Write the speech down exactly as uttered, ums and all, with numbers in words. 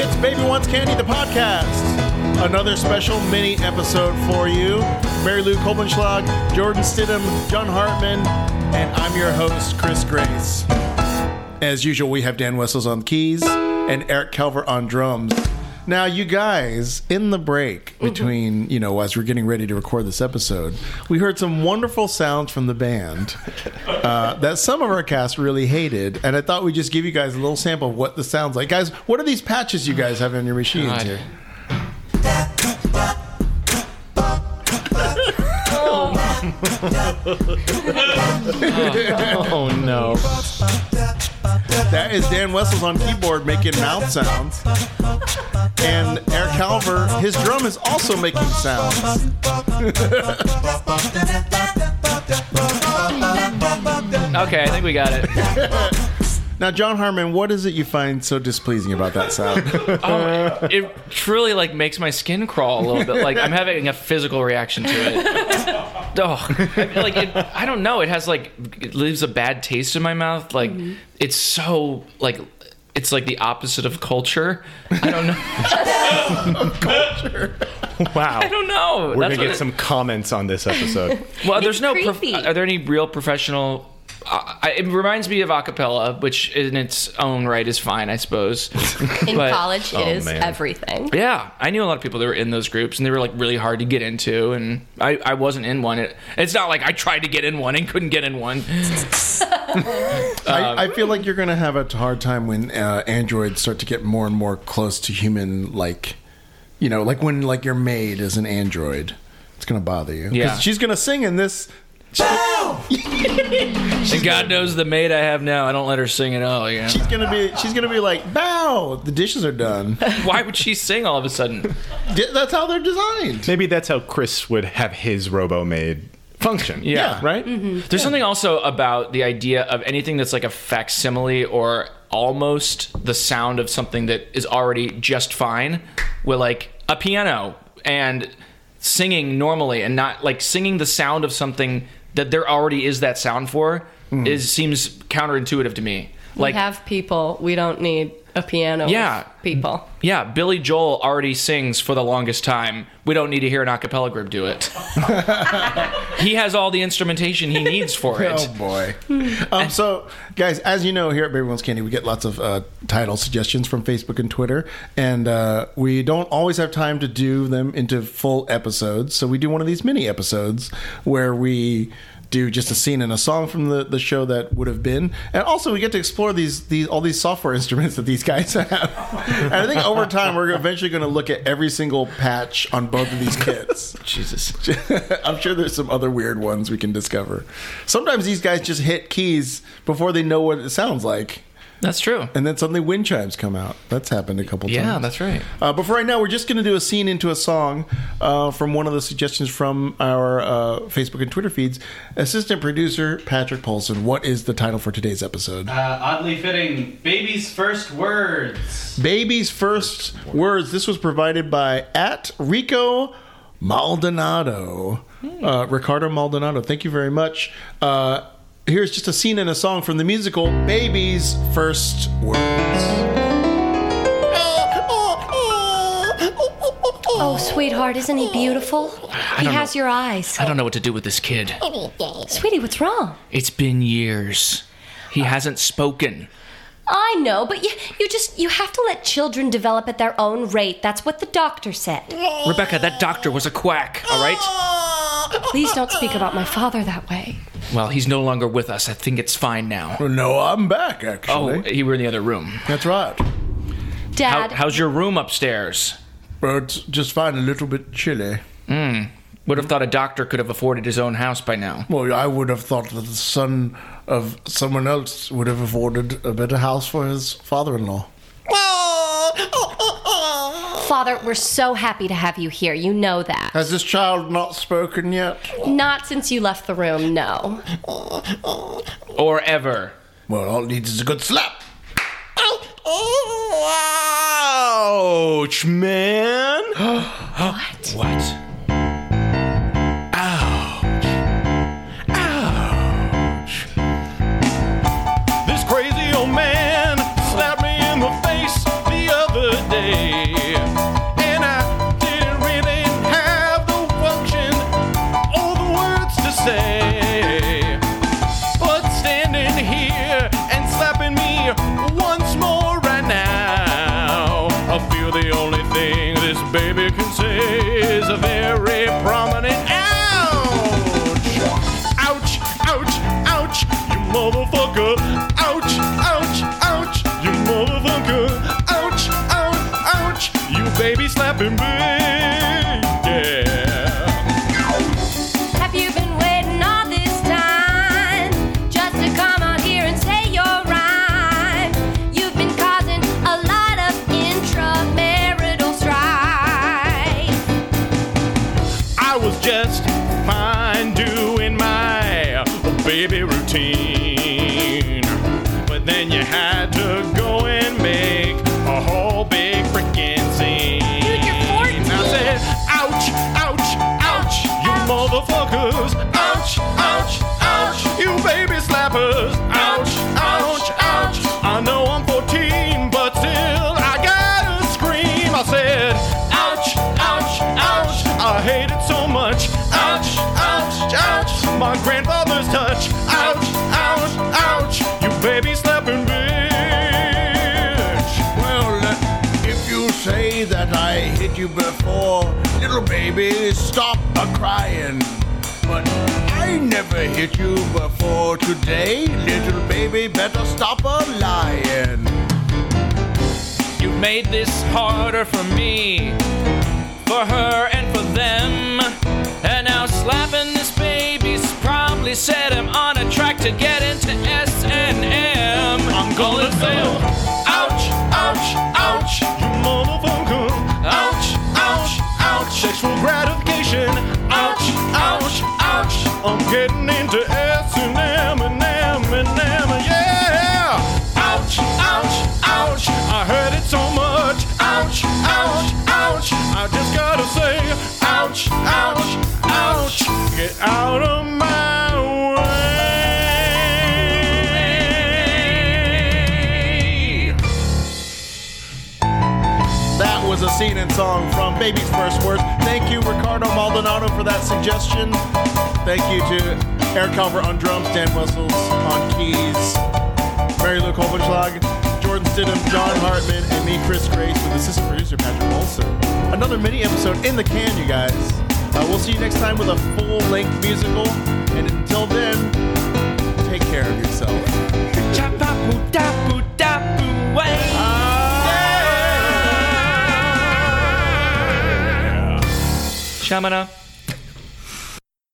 It's Baby Wants Candy, the podcast. Another special mini episode for you. Mary Lou Kolbenschlag, Jordan Stidham, John Hartman, and I'm your host, Chris Grace. As usual, we have Dan Wessels on keys and Eric Calver on drums. Now, you guys, in the break between, you know, as we're getting ready to record this episode, we heard some wonderful sounds from the band uh, that some of our cast really hated, and I thought we'd just give you guys a little sample of what this sounds like. Guys, what are these patches you guys have in your machines God. here? Oh, no. That is Dan Wessels on keyboard making mouth sounds. And Eric Calver, his drum is also making sounds. Okay, I think we got it. Now, John Hartman, what is it you find so displeasing about that sound? Oh, it truly like makes my skin crawl a little bit. Like I'm having a physical reaction to it. Oh, I, like it, I don't know. It has like it leaves a bad taste in my mouth. Like mm-hmm. It's so like it's like the opposite of culture. I don't know. Culture. Wow. I don't know. We're That's gonna get it, some comments on this episode. Well, there's It's no. Prof- creepy. are there any real professional? Uh, I, it reminds me of a cappella, which in its own right is fine, I suppose. In But- college, it oh, is man. everything. Yeah, I knew a lot of people that were in those groups, and they were like really hard to get into, and I, I wasn't in one. It, it's not like I tried to get in one and couldn't get in one. I, I feel like you're going to have a hard time when uh, androids start to get more and more close to human, like, you know, like when like your maid is an android. It's going to bother you. 'Cause Yeah. she's going to sing in this. And God knows the maid I have now, I don't let her sing at all. Yeah. She's gonna be. She's gonna be like, "Bow! The dishes are done." Why would she sing all of a sudden? That's how they're designed. Maybe that's how Chris would have his robo-maid function. Yeah. Right? There's something also about the idea of anything that's like a facsimile or almost the sound of something that is already just fine, with like a piano and singing normally, and not like singing the sound of something that there already is that sound for mm. is seems counterintuitive to me. Like we have people. We don't need a piano. Yeah. With people. Yeah, Billy Joel already sings for the longest time. We don't need to hear an a cappella group do it. He has all the instrumentation he needs for it. Oh boy! um, so, guys, as you know, here at Baby Wants Candy, we get lots of uh, title suggestions from Facebook and Twitter, and uh, we don't always have time to do them into full episodes. So we do one of these mini episodes where we do just a scene and a song from the, the show that would have been, and also we get to explore these these all these software instruments that these guys have. And I think over time we're eventually going to look at every single patch on both of these kits. Jesus. I'm sure there's some other weird ones we can discover. Sometimes these guys just hit keys before they know what it sounds like. That's true. And then suddenly wind chimes come out. That's happened a couple times. Yeah, that's right. Uh, but for right now, we're just going to do a scene into a song uh, from one of the suggestions from our uh, Facebook and Twitter feeds. Assistant producer Patrick Polson, what is the title for today's episode? Uh, oddly fitting, Baby's First Words. Baby's First Words. This was provided by at Rico Maldonado. Uh, Ricardo Maldonado. Thank you very much. Uh, here's just a scene in a song from the musical Baby's First Words. Oh, sweetheart, isn't he beautiful? He don't has know. your eyes. I don't know what to do with this kid. Sweetie, what's wrong? It's been years. He hasn't spoken. I know, but you, you just, you have to let children develop at their own rate. That's what the doctor said. Rebecca, that doctor was a quack, all right? Please don't speak about my father that way. Well, he's no longer with us. I think it's fine now. No, I'm back, Oh, actually. you were in the other room. That's right. How, Dad, how's your room upstairs? But it's just fine, a little bit chilly. Mm. Would have thought a doctor could have afforded his own house by now. Well, I would have thought that the son of someone else would have afforded a better house for his father-in-law. Father, we're so happy to have you here. You know that. Has this child not spoken yet? Not since you left the room, no. Or ever. Well, all it needs is a good slap. Ouch, man. What? What? This crazy old man slapped me in the face the other day. say. But standing here and slapping me once more right now, I feel the only thing this baby can say is a very prominent ouch. Ouch, ouch, ouch, you motherfucker. Ouch, ouch, ouch, you motherfucker. Ouch, ouch, ouch, you baby slapping bitch. Yeah. Have you been waiting all this time just to come out here and say your rhyme? You've been causing a lot of intramarital strife. I was just fine doing my baby routine, but then you had to go and make a whole big freaking scene. Dude, you're fourteen. I said, ouch, ouch, ouch, you motherfuckers. Ouch, ouch, ouch, you baby slappers. Ouch, ouch, ouch. I know I'm fourteen, but still I gotta scream. I said, ouch, ouch, ouch, I hate it so much. Ouch, ouch, ouch, my grandfather's touch. Ouch, ouch, ouch, you baby slapping bitch. Well, uh, if you say that I hit you before, little baby, stop a crying. But I never hit you before today, little baby, better stop a lying. You've made this harder for me, for her and for them. And now slapping this baby's probably set him on a track to get into S and M. I'm gonna say, ouch, ouch, ouch, you motherfucker. Ouch, ouch, ouch, sexual gratification. Ouch, ouch, ouch, I'm getting into S and M and M and M, yeah. Ouch, ouch, ouch, I heard it so much. Ouch, ouch, ouch, I just gotta say, ouch, ouch, ouch, get out of my way. That was a scene and song from Baby's First Words. Thank you, Ricardo Maldonado, for that suggestion. Thank you to Eric Calver on drums, Dan Wessels on keys, Mary Lou Kolbenschlag, Jordan Stidham, John Hartman, and me, Chris Grace, with assistant producer Patrick Olson. Another mini episode in the can, you guys. Uh, we'll see you next time with a full-length musical. And until then, take care of yourself. Shamana.